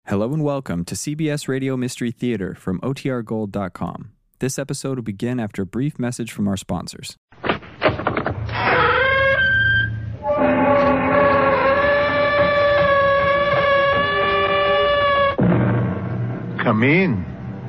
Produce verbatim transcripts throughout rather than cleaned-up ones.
Hello and welcome to C B S Radio Mystery Theater from O T R gold dot com. This episode will begin after a brief message from our sponsors. Come in.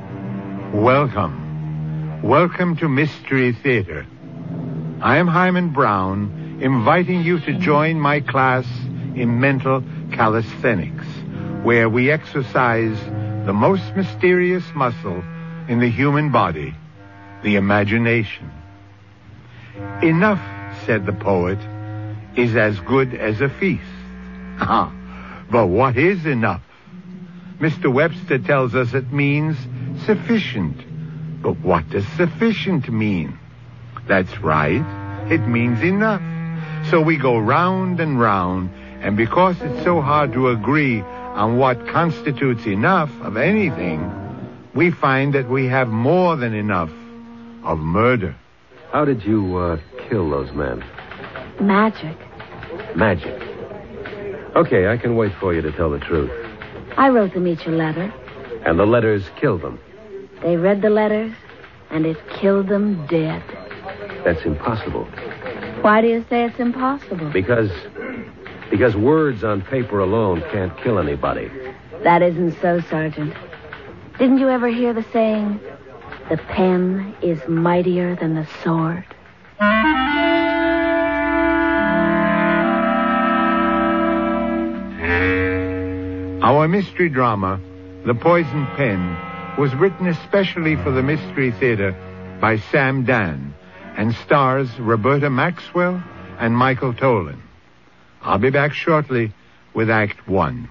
Welcome. Welcome to Mystery Theater. I am Hyman Brown, inviting you to join my class in mental calisthenics, where we exercise the most mysterious muscle in the human body, the imagination. Enough, said the poet, is as good as a feast. Ah, but what is enough? Mister Webster tells us it means sufficient. But what does sufficient mean? That's right, it means enough. So we go round and round, and because it's so hard to agree on what constitutes enough of anything, we find that we have more than enough of murder. How did you uh, kill those men? Magic. Magic. Okay, I can wait for you to tell the truth. I wrote them each a letter. And the letters killed them? They read the letters, and it killed them dead. That's impossible. Why do you say it's impossible? Because... Because words on paper alone can't kill anybody. That isn't so, Sergeant. Didn't you ever hear the saying, the pen is mightier than the sword? Our mystery drama, The Poison Pen, was written especially for the Mystery Theater by Sam Dan and stars Roberta Maxwell and Michael Tolan. I'll be back shortly with Act One.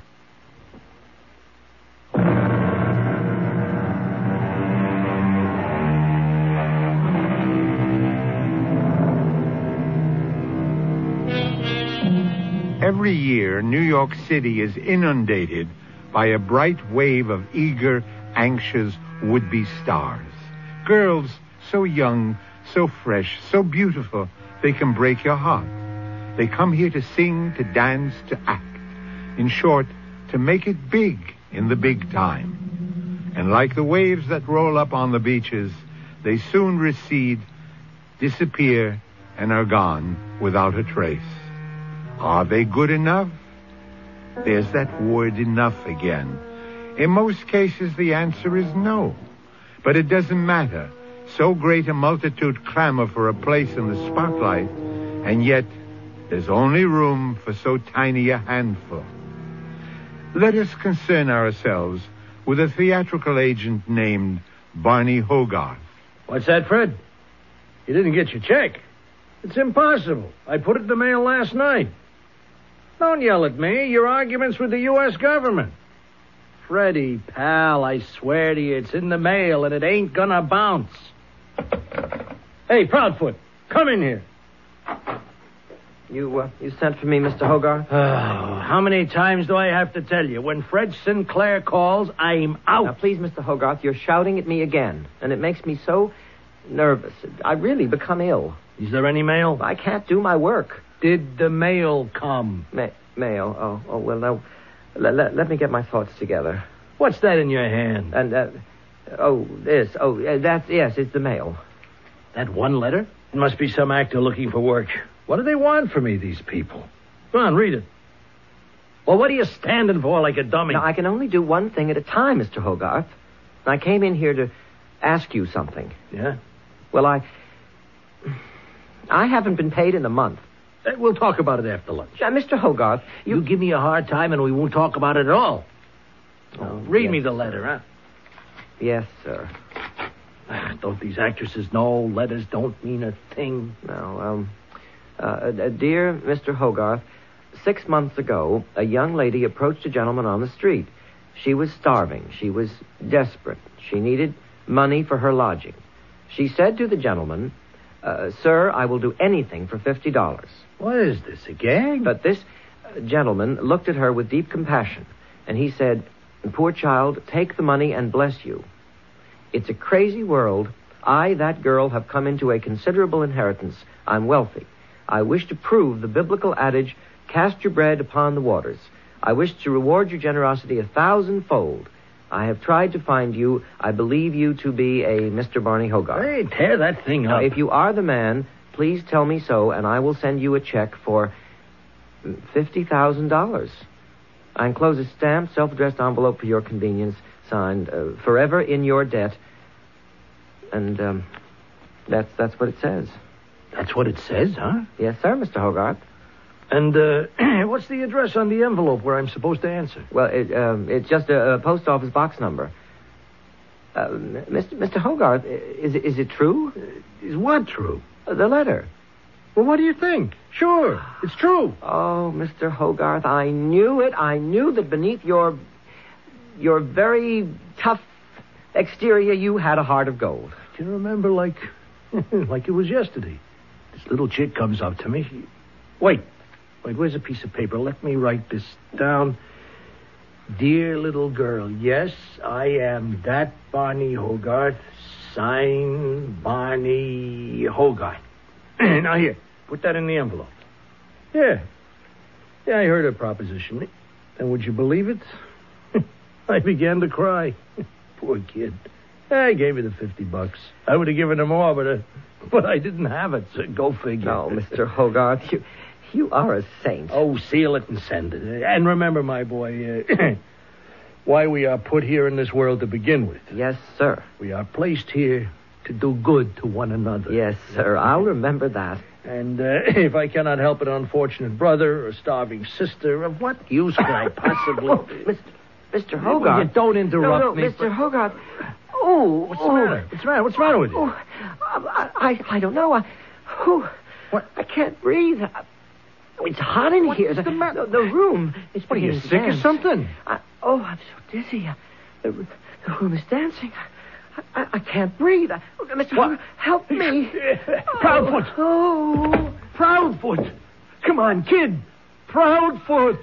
Every year, New York City is inundated by a bright wave of eager, anxious would-be stars. Girls so young, so fresh, so beautiful, they can break your heart. They come here to sing, to dance, to act. In short, to make it big in the big time. And like the waves that roll up on the beaches, they soon recede, disappear, and are gone without a trace. Are they good enough? There's that word enough again. In most cases, the answer is no. But it doesn't matter. So great a multitude clamor for a place in the spotlight, and yet there's only room for so tiny a handful. Let us concern ourselves with a theatrical agent named Barney Hogarth. What's that, Fred? You didn't get your check. It's impossible. I put it in the mail last night. Don't yell at me. Your argument's with the U S government. Freddie, pal, I swear to you, it's in the mail and it ain't gonna bounce. Hey, Proudfoot, come in here. You, uh, you sent for me, Mister Hogarth? Oh, how many times do I have to tell you? When Fred Sinclair calls, I'm out. Now, please, Mister Hogarth, you're shouting at me again, and it makes me so nervous. I really become ill. Is there any mail? I can't do my work. Did the mail come? Ma- mail? Oh, oh, well, now, let, let, let me get my thoughts together. What's that in your hand? And, uh, oh, this, oh, uh, that's, yes, it's the mail. That one letter? It must be some actor looking for work. What do they want from me, these people? Go on, read it. Well, what are you standing for like a dummy? Now, I can only do one thing at a time, Mister Hogarth. I came in here to ask you something. Yeah? Well, I... I haven't been paid in a month. Uh, we'll talk about it after lunch. Uh, Mister Hogarth, you... You give me a hard time and we won't talk about it at all. Oh, read yes, me the letter, huh? Yes, sir. Ah, don't these actresses know letters don't mean a thing? No, um... Uh, uh, dear Mister Hogarth, six months ago, a young lady approached a gentleman on the street. She was starving. She was desperate. She needed money for her lodging. She said to the gentleman, uh, Sir, I will do anything for fifty dollars. What is this, a gag? But this uh, gentleman looked at her with deep compassion, and he said, Poor child, take the money and bless you. It's a crazy world. I, that girl, have come into a considerable inheritance. I'm wealthy. I wish to prove the biblical adage, cast your bread upon the waters. I wish to reward your generosity a thousandfold. I have tried to find you. I believe you to be a Mister Barney Hogarth. Hey, tear that thing Now, up. if you are the man, please tell me so, and I will send you a check for fifty thousand dollars. I enclose a stamped, self-addressed envelope for your convenience, signed, uh, forever in your debt. And, um, that's, that's what it says. That's what it says, huh? Yes, sir, Mister Hogarth. And, uh, what's the address on the envelope where I'm supposed to answer? Well, it, um, it's just a, a post office box number. Uh, Mister Mister Hogarth, is, it- is it true? Is what true? Uh, the letter. Well, what do you think? Sure, it's true. Oh, Mister Hogarth, I knew it. I knew that beneath your your very tough exterior, you had a heart of gold. I can remember like, like it was yesterday. This little chick comes up to me. She... Wait, wait, where's a piece of paper? Let me write this down. Dear little girl, yes, I am that Barney Hogarth. Sign Barney Hogarth. Now here, put that in the envelope. Yeah. Yeah, I heard her proposition. And would you believe it? I began to cry. Poor kid. I gave her the fifty bucks. I would have given her more, but uh, but I didn't have it, so go figure. No, Mister Hogarth, you, you are a saint. Oh, seal it and send it. And remember, my boy, uh, why we are put here in this world to begin with. Yes, sir. We are placed here to do good to one another. Yes, sir. I'll remember that. And uh, if I cannot help an unfortunate brother or a starving sister, of what use could I possibly... Oh, Mister Mister Hogarth. You don't interrupt no, no, me. Mister but- Hogarth. Oh, What's oh. the matter? What's the matter? What's the matter with you? Oh, I, I, I don't know. I, oh, What? I can't breathe. I, oh, it's hot in What's here. the matter? The, the room is What, are you beginning to sick or dance. something? I, oh, I'm so dizzy. I, the, the room is dancing. I, I, I can't breathe. I, Mister What? Hogarth, help me. Proudfoot. Oh. Proudfoot. Come on, kid. Proudfoot.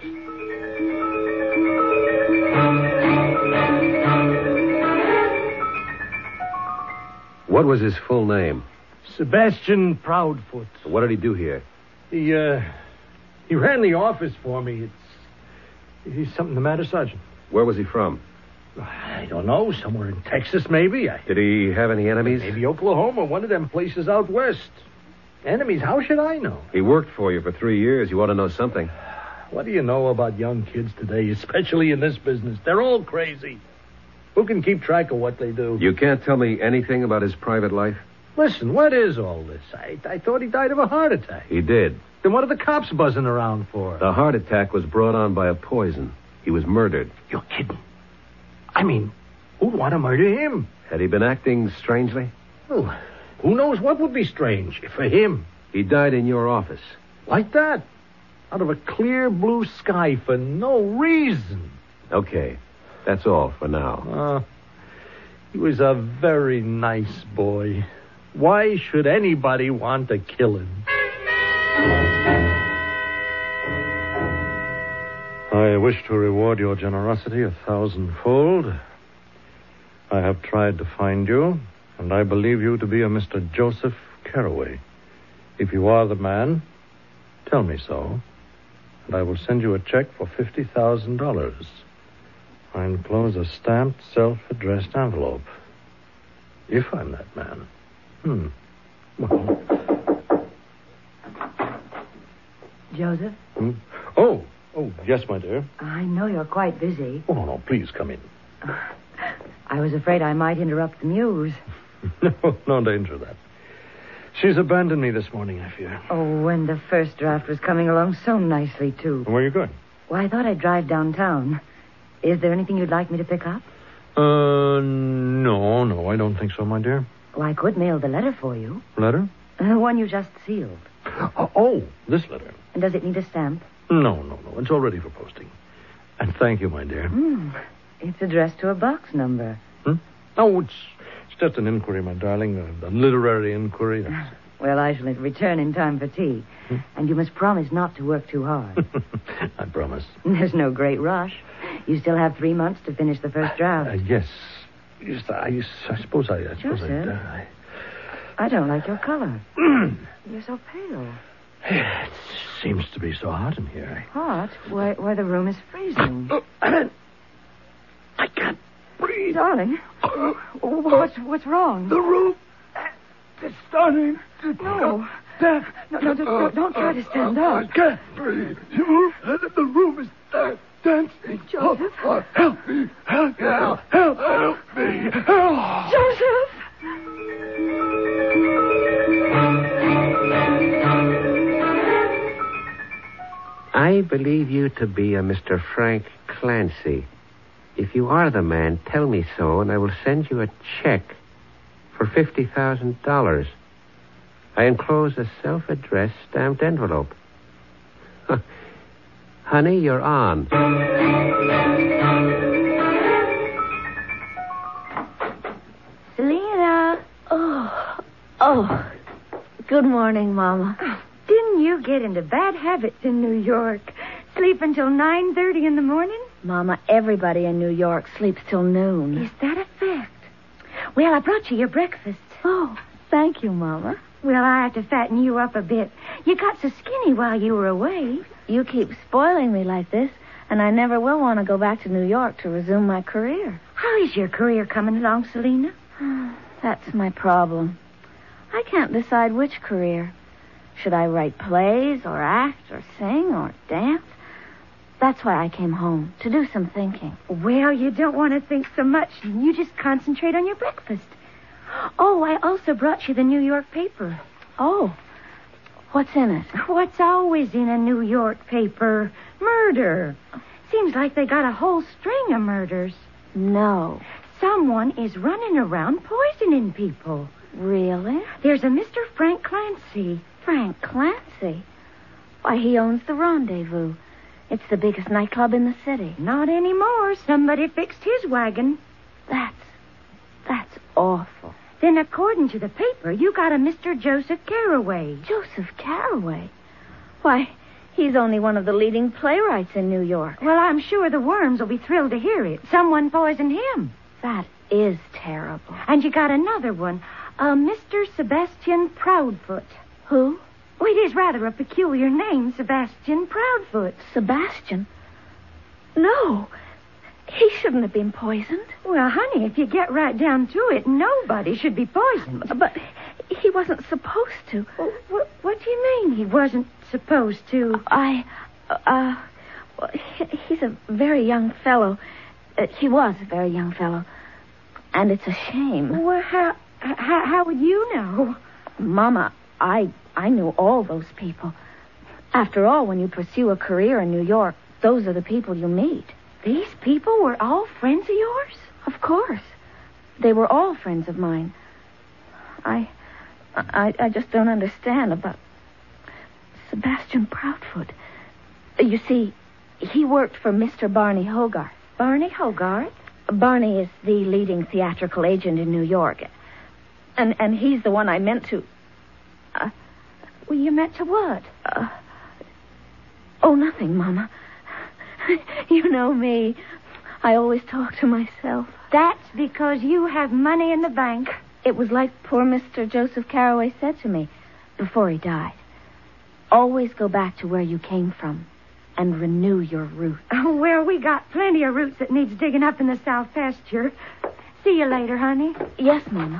What was his full name? Sebastian Proudfoot. What did he do here? He, uh, he ran the office for me. It's... Is something the matter, Sergeant? Where was he from? I don't know. Somewhere in Texas, maybe. I, Did he have any enemies? maybe Oklahoma, one of them places out west. Enemies, how should I know? He worked for you for three years. You ought to know something. What do you know about young kids today, especially in this business? They're all crazy. Who can keep track of what they do? You can't tell me anything about his private life? Listen, what is all this? I, I thought he died of a heart attack. He did. Then what are the cops buzzing around for? The heart attack was brought on by a poison. He was murdered. You're kidding. I mean, who'd want to murder him? Had he been acting strangely? Well, who knows what would be strange for him? He died in your office. Like that. Out of a clear blue sky for no reason. Okay. That's all for now. Uh, he was a very nice boy. Why should anybody want to kill him? I wish to reward your generosity a thousandfold. I have tried to find you, and I believe you to be a Mister Joseph Carraway. If you are the man, tell me so, and I will send you a check for fifty thousand dollars. I enclose a stamped, self-addressed envelope. If I'm that man. Hmm. Well. Joseph, Hmm? Oh, oh, yes, my dear. I know you're quite busy. Oh, no, no, please come in. I was afraid I might interrupt the muse. No, no danger of that. She's abandoned me this morning, I fear. Oh, and the first draft was coming along so nicely, too. Where are you going? Well, I thought I'd drive downtown. Is there anything you'd like me to pick up? Uh, no, no, I don't think so, my dear. Well, I could mail the letter for you. Letter? The one you just sealed. Oh, oh, this letter. And does it need a stamp? No, no, no. It's all ready for posting. And thank you, my dear. Hmm. It's addressed to a box number. Hmm? Oh, it's, it's just an inquiry, my darling. A, a literary inquiry. That's... Well, I shall return in time for tea. Hmm? And you must promise not to work too hard. I promise. There's no great rush. You still have three months to finish the first draft. Uh, yes. Yes, I, I suppose I... I suppose I, Joseph? uh, I... I don't like your color. You're so pale. It seems to be so hot in here. Hot? Why, why the room is freezing. I can't breathe. Darling, what's, what's wrong? The room is starting to... No. No, no, no, don't, don't try to stand up. I can't breathe. The room is dancing. Joseph? Oh, help me. Help me. Help, help, help me. Help. Joseph! I believe you to be a Mister Frank Clancy. If you are the man, tell me so, and I will send you a check for fifty thousand dollars. I enclose a self-addressed stamped envelope. Honey, you're on. Selena. Oh, oh. Good morning, Mama. Didn't you get into bad habits in New York? Sleep until nine thirty in the morning? Mama, everybody in New York sleeps till noon. Is that a fact? Well, I brought you your breakfast. Oh, thank you, Mama. Well, I have to fatten you up a bit. You got so skinny while you were away. You keep spoiling me like this, and I never will want to go back to New York to resume my career. How is your career coming along, Selena? That's my problem. I can't decide which career. Should I write plays or act or sing or dance? That's why I came home, to do some thinking. Well, you don't want to think so much. You just concentrate on your breakfast. Oh, I also brought you the New York paper. Oh, what's in it? What's always in a New York paper? Murder. Seems like they got a whole string of murders. No. Someone is running around poisoning people. Really? There's a Mister Frank Clancy. Frank Clancy? Why, he owns the Rendezvous. It's the biggest nightclub in the city. Not anymore. Somebody fixed his wagon. That's... that's awful. Then, according to the paper, you got a Mister Joseph Carraway. Joseph Carraway? Why, he's only one of the leading playwrights in New York. Well, I'm sure the worms will be thrilled to hear it. Someone poisoned him. That is terrible. And you got another one, a Mister Sebastian Proudfoot. Who? Well, it is rather a peculiar name, Sebastian Proudfoot. Sebastian? No. He shouldn't have been poisoned. Well, honey, if you get right down to it, nobody should be poisoned. But he wasn't supposed to. Well, what, what do you mean he wasn't supposed to? I, uh, well, he's a very young fellow. Uh, he was a very young fellow. And it's a shame. Well, how, how, how would you know? Mama, I, I knew all those people. After all, when you pursue a career in New York, those are the people you meet. These people were all friends of yours? Of course. They were all friends of mine. I, I, I just don't understand about Sebastian Proudfoot. You see, he worked for Mister Barney Hogarth. Barney Hogarth? Barney is the leading theatrical agent in New York. And and he's the one I meant to... Uh, well, you meant to what? Uh, oh, nothing, Mama. You know me. I always talk to myself. That's because you have money in the bank. It was like poor Mister Joseph Carraway said to me before he died. Always go back to where you came from and renew your roots. Oh, well, we got plenty of roots that needs digging up in the south pasture. See you later, honey. Yes, Mama.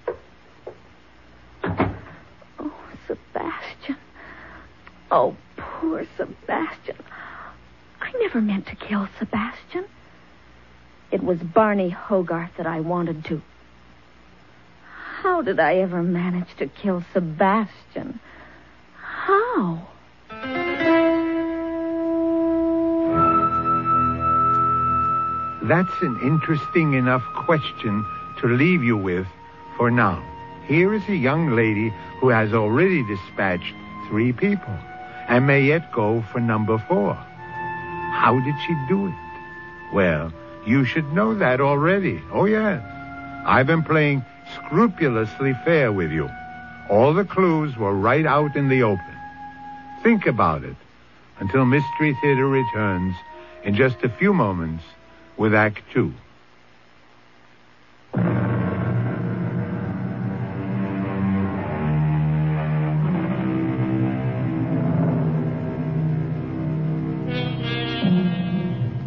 Oh, Sebastian. Oh, poor Sebastian. I never meant to kill Sebastian. It was Barney Hogarth that I wanted to. How did I ever manage to kill Sebastian? How? That's an interesting enough question to leave you with for now. Here is a young lady who has already dispatched three people and may yet go for number four. How did she do it? Well, you should know that already. Oh, yes. I've been playing scrupulously fair with you. All the clues were right out in the open. Think about it until Mystery Theater returns in just a few moments with Act Two.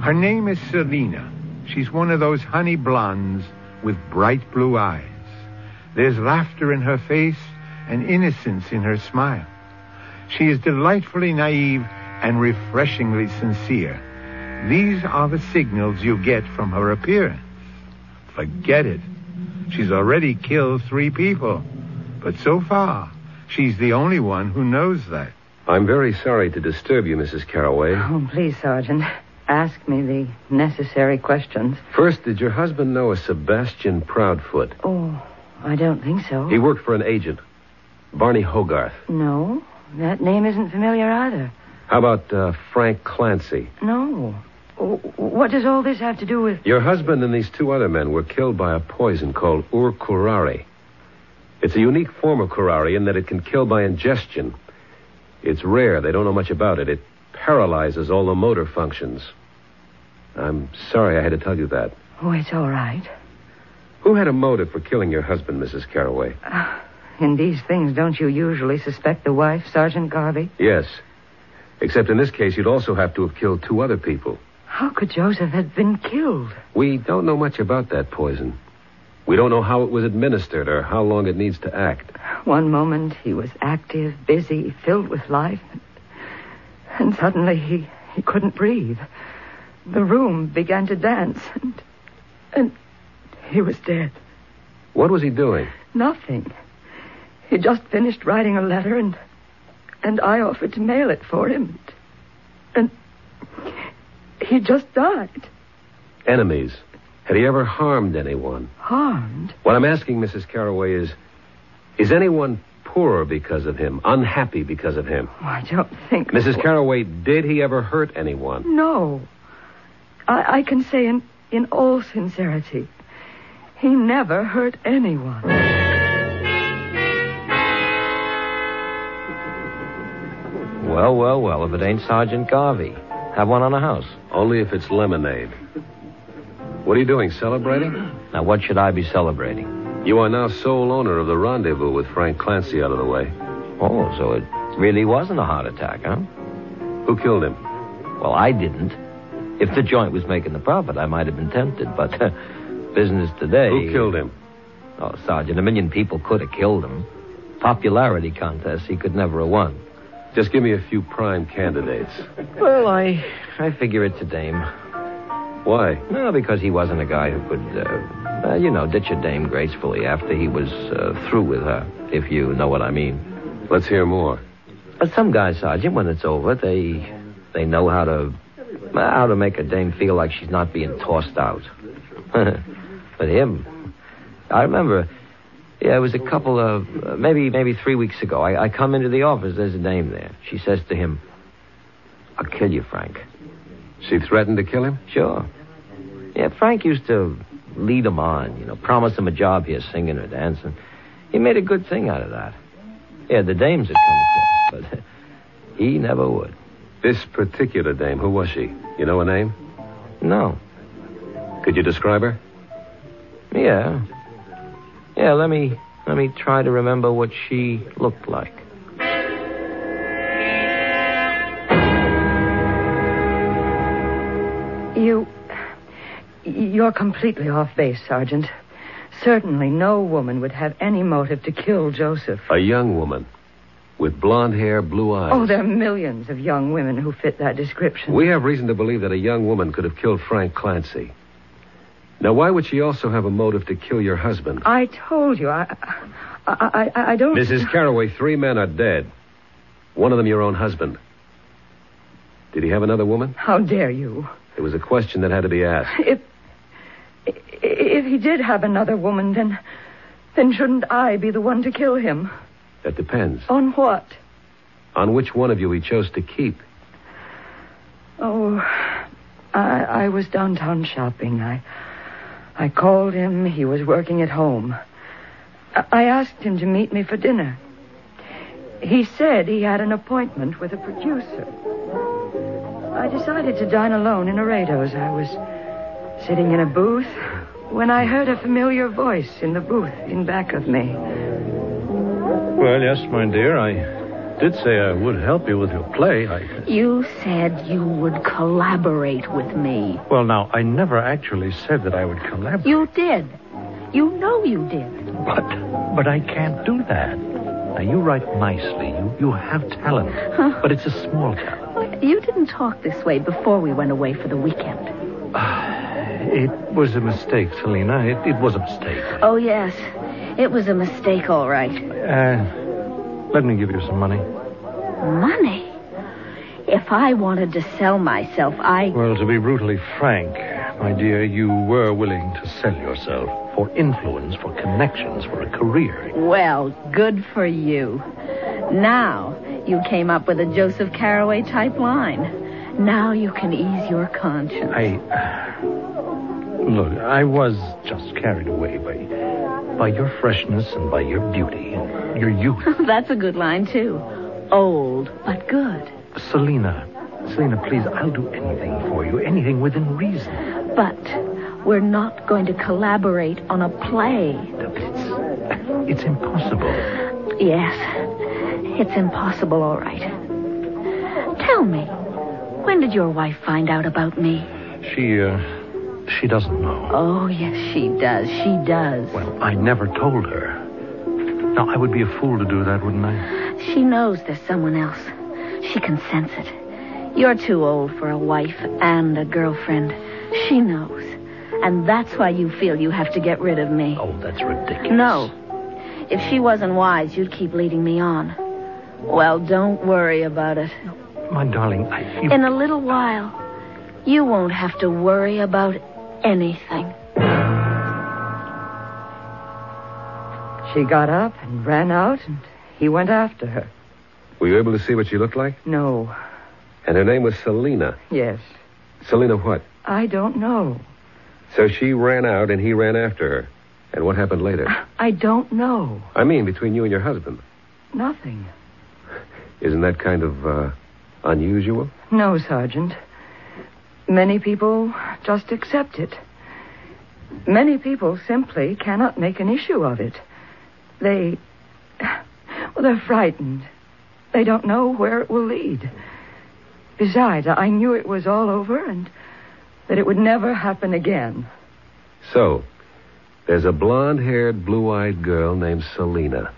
Her name is Selina. She's one of those honey blondes with bright blue eyes. There's laughter in her face and innocence in her smile. She is delightfully naive and refreshingly sincere. These are the signals you get from her appearance. Forget it. She's already killed three people. But so far, she's the only one who knows that. I'm very sorry to disturb you, Missus Carraway. Oh, please, Sergeant. Ask me the necessary questions. First, did your husband know a Sebastian Proudfoot? Oh, I don't think so. He worked for an agent, Barney Hogarth. No, that name isn't familiar either. How about uh, Frank Clancy? No. What does all this have to do with... Your husband and these two other men were killed by a poison called urcurare. It's a unique form of curare in that it can kill by ingestion. It's rare. They don't know much about it. It paralyzes all the motor functions. I'm sorry I had to tell you that. Oh, it's all right. Who had a motive for killing your husband, Missus Carraway? Uh, in these things, don't you usually suspect the wife, Sergeant Garvey? Yes. Except in this case, you'd also have to have killed two other people. How could Joseph have been killed? We don't know much about that poison. We don't know how it was administered or how long it needs to act. One moment he was active, busy, filled with life. And suddenly he, he couldn't breathe. The room began to dance, and, and he was dead. What was he doing? Nothing. He just finished writing a letter, and and I offered to mail it for him. And he just died. Enemies. Had he ever harmed anyone? Harmed? What I'm asking, Missus Carraway, is, is anyone poorer because of him, unhappy because of him? Oh, I don't think... Missus Carraway, did he ever hurt anyone? No. I, I can say in, in all sincerity, he never hurt anyone. Well, well, well, if it ain't Sergeant Garvey. Have one on the house. Only if it's lemonade. What are you doing, celebrating? Now, what should I be celebrating? You are now sole owner of the rendezvous with Frank Clancy out of the way. Oh, so it really wasn't a heart attack, huh? Who killed him? Well, I didn't. If the joint was making the profit, I might have been tempted, but uh, business today... Who killed him? Oh, Sergeant, a million people could have killed him. Popularity contest, he could never have won. Just give me a few prime candidates. Well, I I figure it's a dame. Why? No, because he wasn't a guy who could, uh, uh, you know, ditch a dame gracefully after he was uh, through with her, if you know what I mean. Let's hear more. But some guys, Sergeant, when it's over, they they know how to how to make a dame feel like she's not being tossed out. But him, I remember, yeah, it was a couple of, uh, maybe maybe three weeks ago. I, I come into the office, there's a dame there. She says to him, "I'll kill you, Frank." She threatened to kill him? Sure. Yeah, Frank used to lead him on, you know, promise him a job here singing or dancing. He made a good thing out of that. Yeah, the dames had come across, but he never would. This particular dame, who was she? You know her name? No. Could you describe her? Yeah. Yeah, let me let me try to remember what she looked like. You... You're completely off base, Sergeant. Certainly no woman would have any motive to kill Joseph. A young woman. With blonde hair, blue eyes. Oh, there are millions of young women who fit that description. We have reason to believe that a young woman could have killed Frank Clancy. Now, why would she also have a motive to kill your husband? I told you, I... I, I, I don't... Missus Carraway, three men are dead. One of them your own husband. Did he have another woman? How dare you? It was a question that had to be asked. If... If he did have another woman, then... Then shouldn't I be the one to kill him? That depends. On what? On which one of you he chose to keep. Oh, I, I was downtown shopping. I... I called him. He was working at home. I asked him to meet me for dinner. He said he had an appointment with a producer. I decided to dine alone in Laredo's. I was sitting in a booth when I heard a familiar voice in the booth in back of me. Well, yes, my dear, I did say I would help you with your play. I... You said you would collaborate with me. Well, now, I never actually said that I would collaborate. You did. You know you did. But, but I can't do that. Now, you write nicely. You, you have talent. Huh? But it's a small talent. You didn't talk this way before we went away for the weekend. It was a mistake, Selina. It, it was a mistake. Oh, yes. It was a mistake, all right. Uh, let me give you some money. Money? If I wanted to sell myself, I... Well, to be brutally frank, my dear, you were willing to sell yourself for influence, for connections, for a career. Well, good for you. Now you came up with a Joseph Carraway type line. Now you can ease your conscience. I... Look, I was just carried away by, by your freshness and by your beauty and your youth. That's a good line, too. Old, but good. Selina, Selina, please, I'll do anything for you, anything within reason. But we're not going to collaborate on a play. It's, it's impossible. Yes, it's impossible, all right. Tell me, when did your wife find out about me? She, uh, she doesn't know. Oh, yes, she does. She does. Well, I never told her. Now, I would be a fool to do that, wouldn't I? She knows there's someone else. She can sense it. You're too old for a wife and a girlfriend. She knows. And that's why you feel you have to get rid of me. Oh, that's ridiculous. No. If she wasn't wise, you'd keep leading me on. Well, don't worry about it. My darling, I... You... In a little while, you won't have to worry about anything. She got up and ran out, and he went after her. Were you able to see what she looked like? No. And her name was Selina? Yes. Selina what? I don't know. So she ran out and he ran after her. And what happened later? I don't know. I mean, between you and your husband. Nothing. Isn't that kind of, uh, unusual? No, Sergeant. Many people just accept it. Many people simply cannot make an issue of it. They... Well, they're frightened. They don't know where it will lead. Besides, I knew it was all over and that it would never happen again. So, there's a blonde-haired, blue-eyed girl named Selina.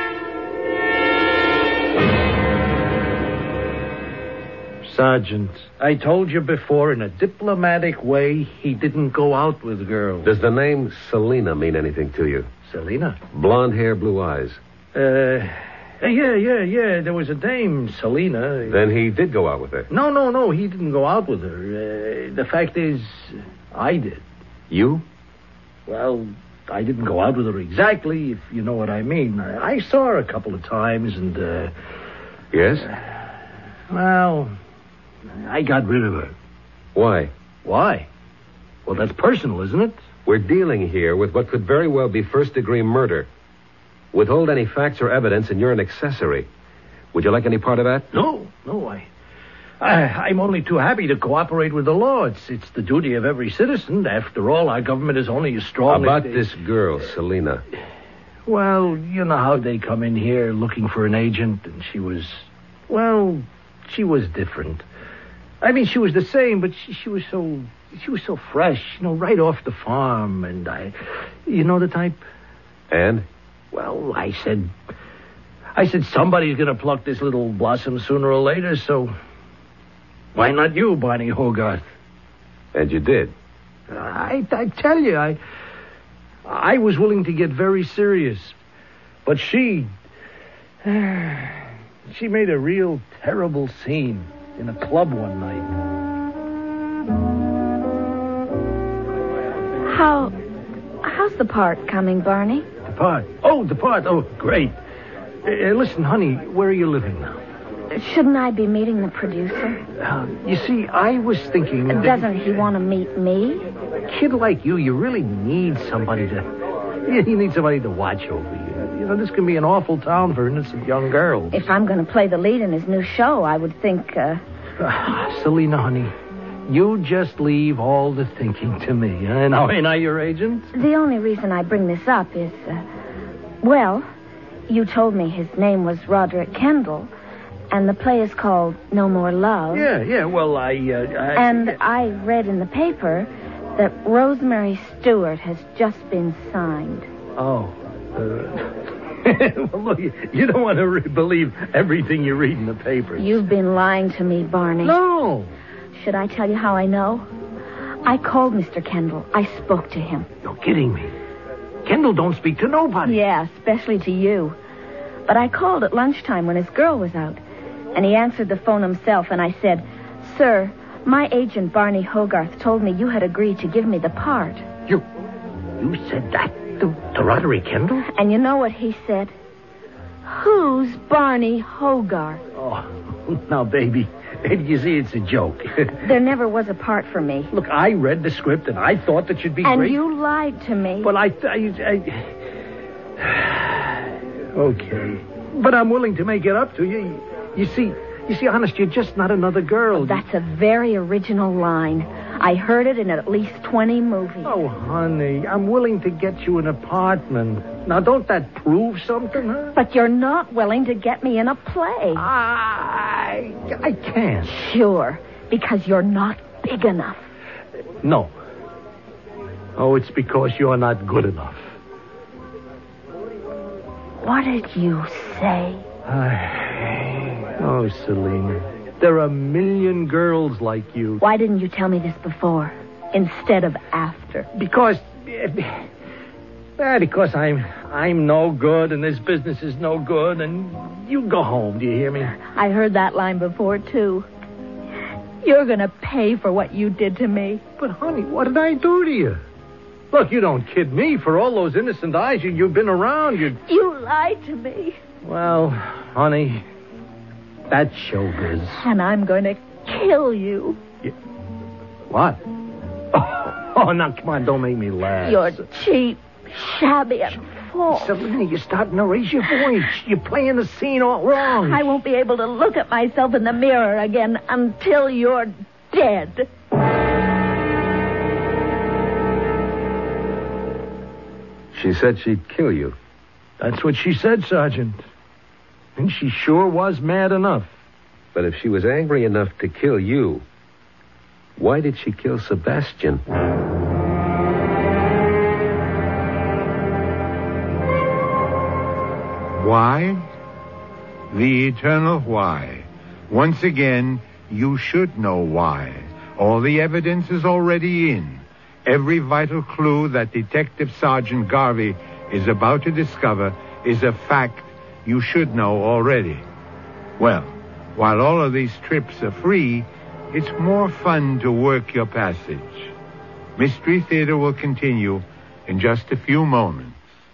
Sergeant, I told you before, in a diplomatic way, he didn't go out with girls. Does the name Selina mean anything to you? Selina? Blonde hair, blue eyes. Uh... Yeah, yeah, yeah. There was a dame, Selina. Then he did go out with her? No, no, no. He didn't go out with her. Uh, the fact is, I did. You? Well, I didn't go out with her exactly, if you know what I mean. I, I saw her a couple of times, and, uh... Yes? Uh, well, I got rid of her. Why? Why? Well, that's personal, isn't it? We're dealing here with what could very well be first-degree murder. Withhold any facts or evidence, and you're an accessory. Would you like any part of that? No, no, I, I, I'm only too happy to cooperate with the law. It's, it's the duty of every citizen. After all, our government is only as strong About as... About this girl, Selina. Well, you know how they come in here looking for an agent, and she was... Well, she was different. I mean, she was the same, but she, she was so... She was so fresh, you know, right off the farm, and I... You know the type? And? Well, I said... I said somebody's going to pluck this little blossom sooner or later, so... Why not you, Barney Hogarth? And you did? I, I tell you, I... I was willing to get very serious. But she... She made a real terrible scene in a club one night. How... How's the part coming, Barney? The part? Oh, the part. Oh, great. Uh, listen, honey, where are you living now? Shouldn't I be meeting the producer? Uh, you see, I was thinking... that- Doesn't he want to meet me? A kid like you, you really need somebody to... You need somebody to watch over you. You know, this can be an awful town for innocent young girls. If I'm going to play the lead in his new show, I would think, uh... uh Selina, honey, you just leave all the thinking to me. Huh? Now, ain't I your agent? The only reason I bring this up is, uh... Well, you told me his name was Roderick Kendall, And the play is called No More Love. Yeah, yeah, well, I... Uh, I and yeah. I read in the paper that Rosemary Stewart has just been signed. Oh. Uh, well, look, you, you don't want to re- believe everything you read in the papers. You've been lying to me, Barney. No. Should I tell you how I know? I called Mister Kendall. I spoke to him. You're kidding me. Kendall don't speak to nobody. Yeah, especially to you. But I called at lunchtime when his girl was out. And he answered the phone himself, and I said, Sir, my agent, Barney Hogarth, told me you had agreed to give me the part. You you said that to, to Roderick Kendall? And you know what he said? Who's Barney Hogarth? Oh, now, baby, you see, it's a joke. There never was a part for me. Look, I read the script, and I thought that you'd be and great. And you lied to me. But I... I, I... Okay. But I'm willing to make it up to you. You see, you see, honest, you're just not another girl. That's a very original line. I heard it in at least twenty movies. Oh, honey, I'm willing to get you an apartment. Now, don't that prove something, huh? But you're not willing to get me in a play. I, I can't. Sure, because you're not big enough. No. Oh, it's because you're not good enough. What did you say? I... Oh, Selena, there are a million girls like you. Why didn't you tell me this before, instead of after? Because... Uh, because I'm I'm no good, and this business is no good, and you go home, do you hear me? I heard that line before, too. You're going to pay for what you did to me. But, honey, what did I do to you? Look, you don't kid me. For all those innocent eyes you, you've been around. You You lied to me. Well, honey, that's showbiz. And I'm going to kill you. you... What? Oh, oh, now, come on, don't make me laugh. You're cheap, shabby, and false. Selena, you're starting to raise your voice. You're playing the scene all wrong. I won't be able to look at myself in the mirror again until you're dead. She said she'd kill you. That's what she said, Sergeant. And she sure was mad enough. But if she was angry enough to kill you, why did she kill Sebastian? Why? The eternal why. Once again, you should know why. All the evidence is already in. Every vital clue that Detective Sergeant Garvey is about to discover is a fact you should know already. Well, while all of these trips are free, it's more fun to work your passage. Mystery Theater will continue in just a few moments.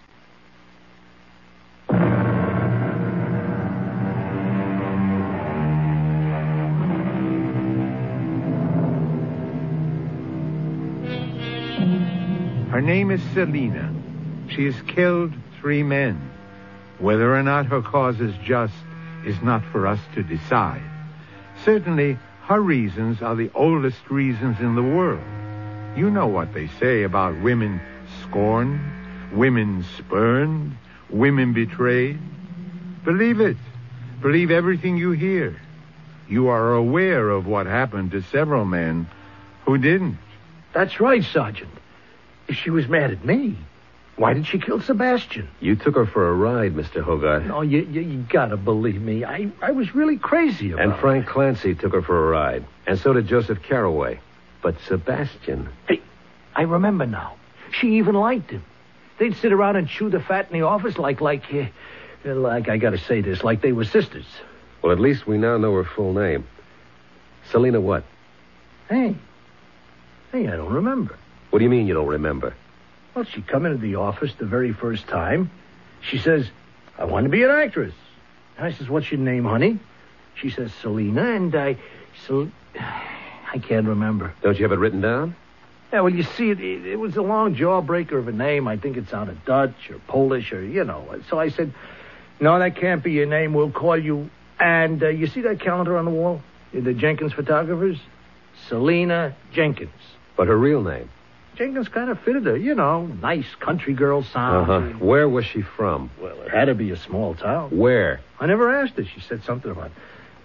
Her name is Selena. She has killed three men. Whether or not her cause is just is not for us to decide. Certainly, her reasons are the oldest reasons in the world. You know what they say about women scorned, women spurned, women betrayed. Believe it. Believe everything you hear. You are aware of what happened to several men who didn't. That's right, Sergeant. If she was mad at me, why did she kill Sebastian? You took her for a ride, Mister Hogarth. No, you, you, you gotta believe me. I, I was really crazy about And it. Frank Clancy took her for a ride. And so did Joseph Carraway. But Sebastian... Hey, I remember now. She even liked him. They'd sit around and chew the fat in the office like, like, uh, like, I gotta say this, like they were sisters. Well, at least we now know her full name. Selena what? Hey. Hey, I don't remember. What do you mean you don't remember? Well, she come into the office the very first time. She says, I want to be an actress. And I says, what's your name, honey? She says, Selena, and I... Sel- I can't remember. Don't you have it written down? Yeah, well, you see, it, it, it was a long jawbreaker of a name. I think it sounded Dutch or Polish or, you know. So I said, no, that can't be your name. We'll call you... And uh, you see that calendar on the wall? The Jenkins photographers? Selena Jenkins. But her real name? Jenkins kind of fitted her, you know, nice country girl sound. Uh-huh. Where was she from? Well, it had to be a small town. Where? I never asked her. She said something about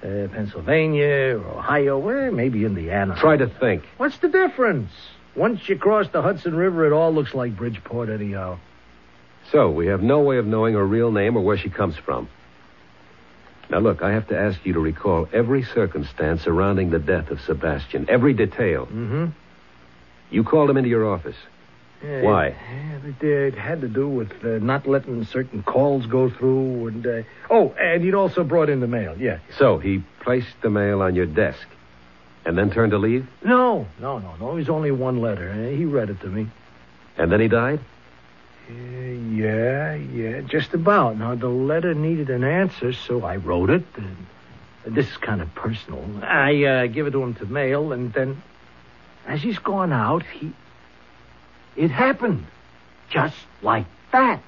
Uh, Pennsylvania or Ohio, well, maybe Indiana. Try to think. What's the difference? Once you cross the Hudson River, it all looks like Bridgeport anyhow. So, we have no way of knowing her real name or where she comes from. Now, look, I have to ask you to recall every circumstance surrounding the death of Sebastian, every detail. Mm-hmm. You called him into your office. Yeah, Why? Yeah, it, it had to do with uh, not letting certain calls go through. And uh, oh, and he'd also brought in the mail, yeah. So, he placed the mail on your desk and then turned to leave? No, no, no, no. It was only one letter. Uh, he read it to me. And then he died? Uh, yeah, yeah, just about. Now, the letter needed an answer, so I wrote it. And this is kind of personal. I uh, give it to him to mail, and then as he's gone out, he... It happened. Just like that.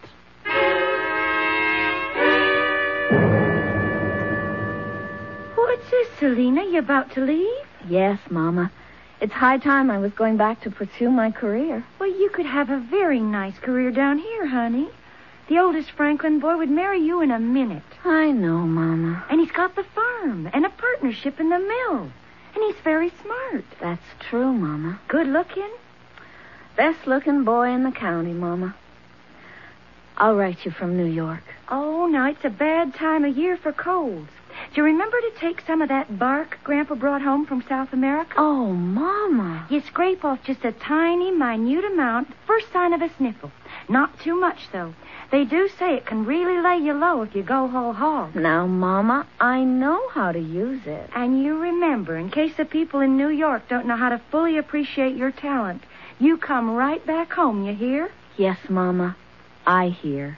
What's this, Selena? You about to leave? Yes, Mama. It's high time I was going back to pursue my career. Well, you could have a very nice career down here, honey. The oldest Franklin boy would marry you in a minute. I know, Mama. And he's got the farm and a partnership in the mill. And he's very smart. That's true, Mama. Good looking. Best looking boy in the county, Mama. I'll write you from New York. Oh, now it's a bad time of year for colds. Do you remember to take some of that bark Grandpa brought home from South America? Oh, Mama. You scrape off just a tiny, minute amount, first sign of a sniffle. Not too much, though. They do say it can really lay you low if you go whole hog. Now, Mama, I know how to use it. And you remember, in case the people in New York don't know how to fully appreciate your talent, you come right back home, you hear? Yes, Mama. I hear.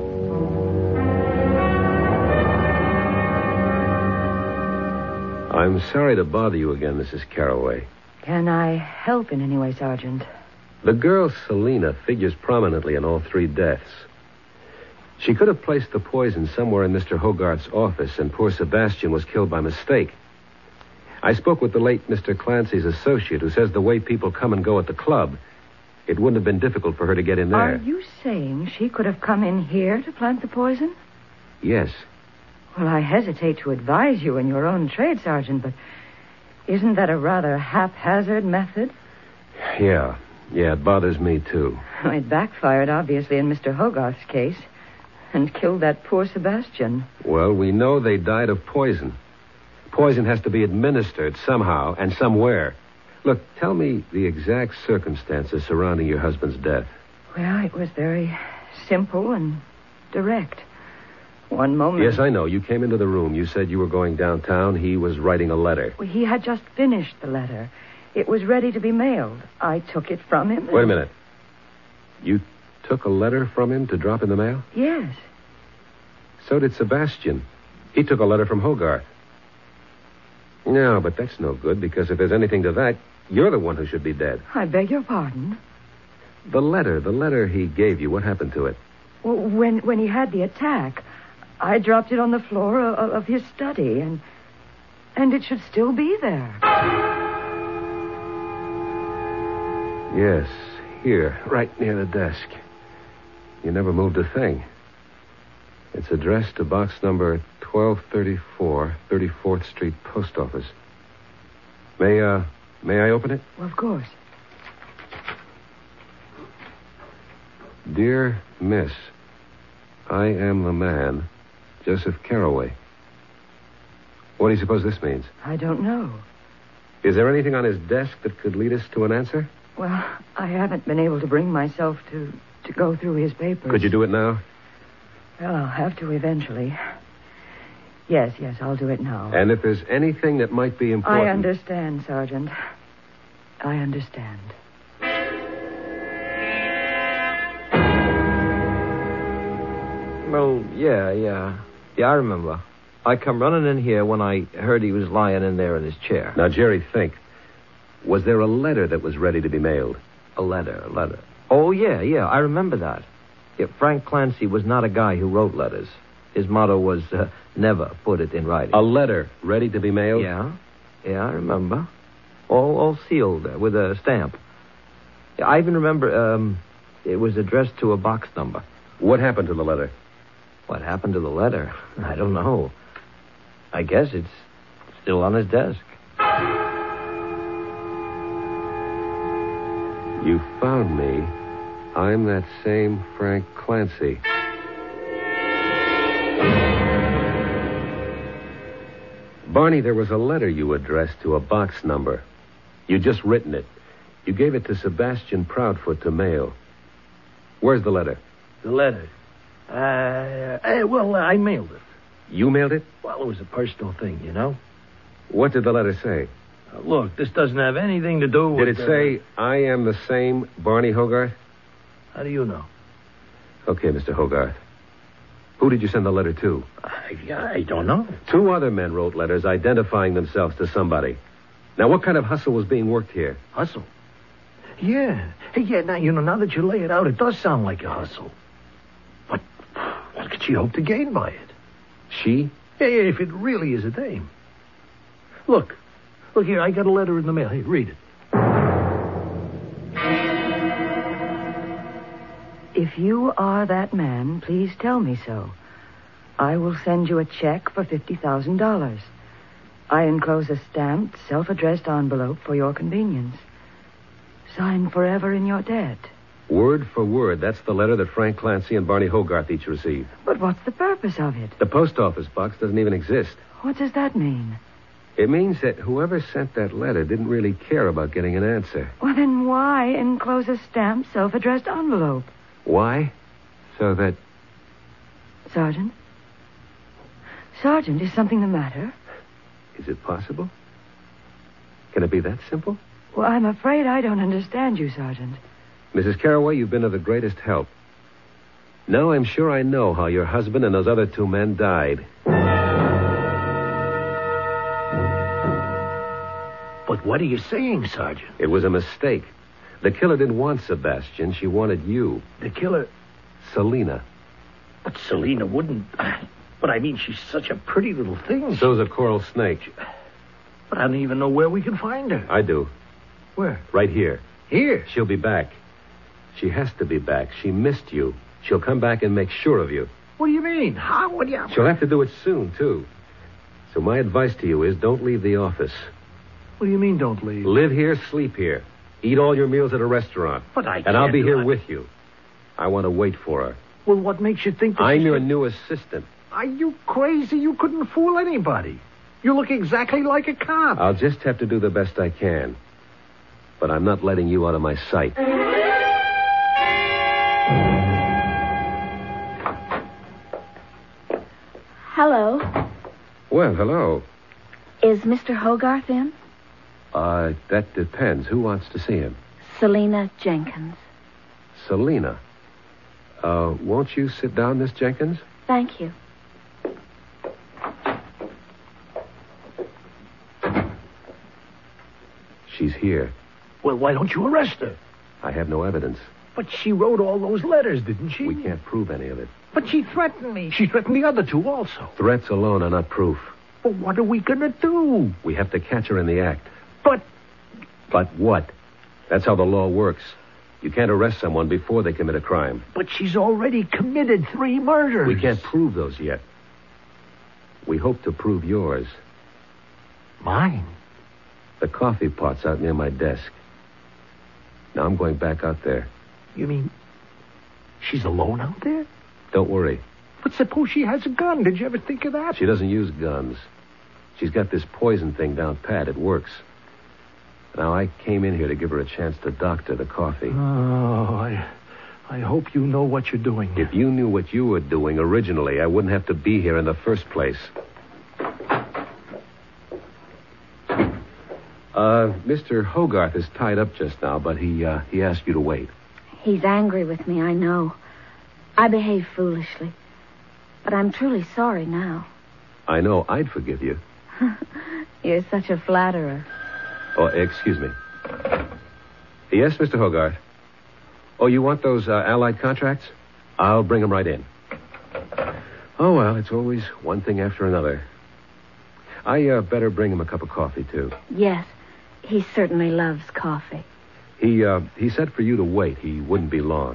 I'm sorry to bother you again, Missus Carroway. Can I help in any way, Sergeant? The girl, Selena, figures prominently in all three deaths. She could have placed the poison somewhere in Mister Hogarth's office, and poor Sebastian was killed by mistake. I spoke with the late Mister Clancy's associate, who says the way people come and go at the club, it wouldn't have been difficult for her to get in there. Are you saying she could have come in here to plant the poison? Yes. Well, I hesitate to advise you in your own trade, Sergeant, but isn't that a rather haphazard method? Yeah. Yeah, it bothers me, too. It backfired, obviously, in Mister Hogarth's case and killed that poor Sebastian. Well, we know they died of poison. Poison has to be administered somehow and somewhere. Look, tell me the exact circumstances surrounding your husband's death. Well, it was very simple and direct. One moment... Yes, I know. You came into the room. You said you were going downtown. He was writing a letter. Well, he had just finished the letter. It was ready to be mailed. I took it from him. And... Wait a minute. You took a letter from him to drop in the mail? Yes. So did Sebastian. He took a letter from Hogarth. No, but that's no good, because if there's anything to that, you're the one who should be dead. I beg your pardon? The letter, the letter he gave you, what happened to it? Well, when, when he had the attack, I dropped it on the floor of, of his study, and and it should still be there. Yes, here, right near the desk. You never moved a thing. It's addressed to box number twelve thirty-four, thirty-fourth Street Post Office. May, uh, may I open it? Well, of course. Dear Miss, I am the man, Joseph Carroway. What do you suppose this means? I don't know. Is there anything on his desk that could lead us to an answer? Well, I haven't been able to bring myself to, to go through his papers. Could you do it now? Well, I'll have to eventually. Yes, yes, I'll do it now. And if there's anything that might be important... I understand, Sergeant. I understand. Well, yeah, yeah. Yeah, I remember. I come running in here when I heard he was lying in there in his chair. Now, Jerry, think. Was there a letter that was ready to be mailed? A letter, a letter. Oh, yeah, yeah, I remember that. Yeah, Frank Clancy was not a guy who wrote letters. His motto was, uh, never put it in writing. A letter ready to be mailed? Yeah, yeah, I remember. All, all sealed uh, with a stamp. Yeah, I even remember um, it was addressed to a box number. What happened to the letter? What happened to the letter? I don't know. I guess it's still on his desk. You found me. I'm that same Frank Clancy. Barney, there was a letter you addressed to a box number. You'd just written it. You gave it to Sebastian Proudfoot to mail. Where's the letter? The letter? Uh, uh, well, uh, I mailed it. You mailed it? Well, it was a personal thing, you know? What did the letter say? Uh, look, this doesn't have anything to do with... Did it uh, say, I am the same Barney Hogarth? How do you know? Okay, Mister Hogarth. Who did you send the letter to? I, I don't know. Two other men wrote letters identifying themselves to somebody. Now, what kind of hustle was being worked here? Hustle? Yeah. Hey, yeah, now, you know, now that you lay it out, it does sound like a hustle. What, what could she hope to gain by it? She? Yeah, yeah, if it really is a dame. Look. Look here, I got a letter in the mail. Here, read it. If you are that man, please tell me so. I will send you a check for fifty thousand dollars. I enclose a stamped, self-addressed envelope for your convenience. Sign forever in your debt. Word for word, that's the letter that Frank Clancy and Barney Hogarth each received. But what's the purpose of it? The post office box doesn't even exist. What does that mean? It means that whoever sent that letter didn't really care about getting an answer. Well, then why enclose a stamped, self-addressed envelope? Why? So that... Sergeant? Sergeant, is something the matter? Is it possible? Can it be that simple? Well, I'm afraid I don't understand you, Sergeant. Missus Carraway, you've been of the greatest help. Now I'm sure I know how your husband and those other two men died. But what are you saying, Sergeant? It was a mistake. The killer didn't want Sebastian. She wanted you. The killer? Selena. But Selena wouldn't... But I mean, she's such a pretty little thing. So's a coral snake. But I don't even know where we can find her. I do. Where? Right here. Here? She'll be back. She has to be back. She missed you. She'll come back and make sure of you. What do you mean? How would you... She'll have to do it soon, too. So my advice to you is don't leave the office. What do you mean, don't leave? Live here, sleep here. Eat all your meals at a restaurant. But I can't. And I'll be here I... with you. I want to wait for her. Well, what makes you think that I'm she's... your new assistant. Are you crazy? You couldn't fool anybody. You look exactly like a cop. I'll just have to do the best I can. But I'm not letting you out of my sight. Hello. Well, hello. Is Mister Hogarth in? Uh, that depends. Who wants to see him? Selena Jenkins. Selena. Uh, won't you sit down, Miss Jenkins? Thank you. She's here. Well, why don't you arrest her? I have no evidence. But she wrote all those letters, didn't she? We can't prove any of it. But she threatened me. She threatened the other two also. Threats alone are not proof. But what are we going to do? We have to catch her in the act. But... But what? That's how the law works. You can't arrest someone before they commit a crime. But she's already committed three murders. We can't prove those yet. We hope to prove yours. Mine? The coffee pot's out near my desk. Now I'm going back out there. You mean she's alone out there? Don't worry. But suppose she has a gun. Did you ever think of that? She doesn't use guns. She's got this poison thing down pat. It works. Now, I came in here to give her a chance to doctor the coffee. Oh, I, I hope you know what you're doing. If you knew what you were doing originally, I wouldn't have to be here in the first place. Uh, Mister Hogarth is tied up just now, but he, uh, he asked you to wait. He's angry with me, I know. I behaved foolishly. But I'm truly sorry now. I know. I'd forgive you. You're such a flatterer. Oh, excuse me. Yes, Mister Hogarth. Oh, you want those uh, Allied contracts? I'll bring them right in. Oh, well, it's always one thing after another. I uh, better bring him a cup of coffee, too. Yes, he certainly loves coffee. He, uh, he said for you to wait. He wouldn't be long.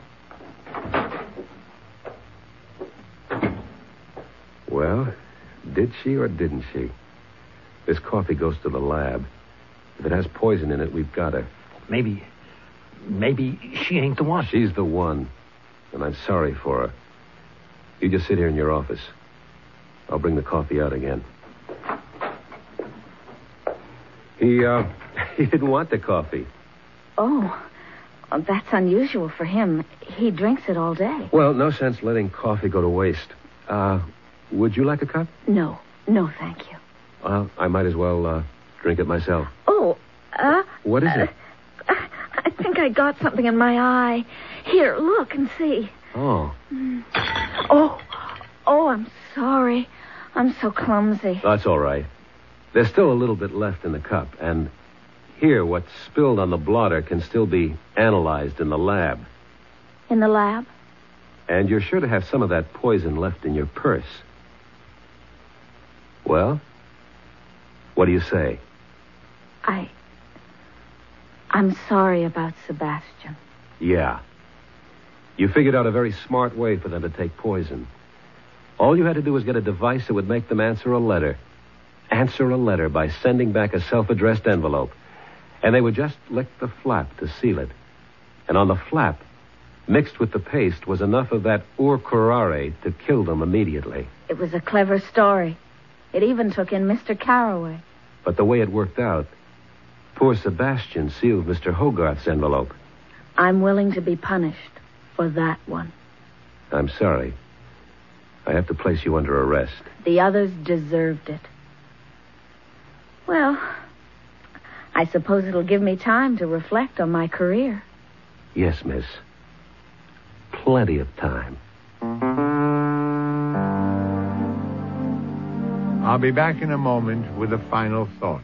Well, Did she or didn't she? This coffee goes to the lab. If it has poison in it, we've got her. Maybe, maybe she ain't the one. She's the one, and I'm sorry for her. You just sit here in your office. I'll bring the coffee out again. He, uh, he didn't want the coffee. Oh, that's unusual for him. He drinks it all day. Well, no sense letting coffee go to waste. Uh, would you like a cup? No, no, thank you. Well, I might as well, uh, drink it myself. Oh, uh... What is uh, it? I think I got something in my eye. Here, look and see. Oh. Mm. Oh, oh, I'm sorry. I'm so clumsy. That's all right. There's still a little bit left in the cup, and here, what's spilled on the blotter can still be analyzed in the lab. In the lab? And you're sure to have some of that poison left in your purse. Well, what do you say? I... I'm sorry about Sebastian. Yeah. You figured out a very smart way for them to take poison. All you had to do was get a device that would make them answer a letter. Answer a letter by sending back a self-addressed envelope. And they would just lick the flap to seal it. And on the flap, mixed with the paste, was enough of that ur curare to kill them immediately. It was a clever story. It even took in Mister Carraway. But the way it worked out, poor Sebastian sealed Mister Hogarth's envelope. I'm willing to be punished for that one. I'm sorry. I have to place you under arrest. The others deserved it. Well, I suppose it'll give me time to reflect on my career. Yes, miss. Plenty of time. I'll be back in a moment with a final thought.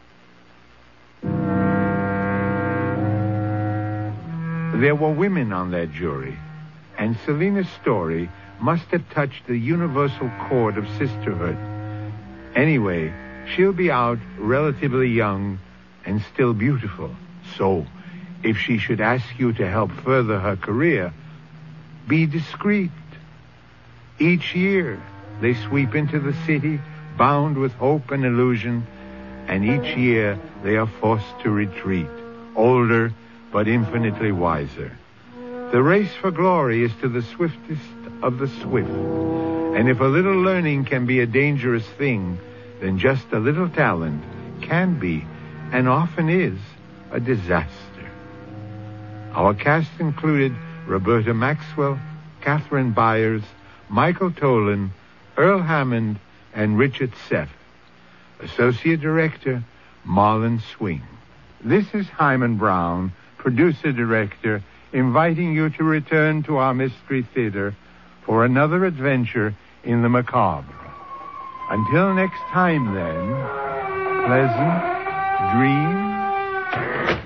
There were women on that jury, and Selina's story must have touched the universal chord of sisterhood. Anyway, she'll be out relatively young and still beautiful. So, if she should ask you to help further her career, be discreet. Each year, they sweep into the city, bound with hope and illusion, and each year they are forced to retreat, older but infinitely wiser. The race for glory is to the swiftest of the swift, and if a little learning can be a dangerous thing, then just a little talent can be, and often is, a disaster. Our cast included Roberta Maxwell, Catherine Byers, Michael Tolan, Earl Hammond, and Richard Seff. Associate Director, Marlon Swing. This is Hyman Brown, Producer-Director, inviting you to return to our Mystery Theater for another adventure in the macabre. Until next time, then, pleasant dreams.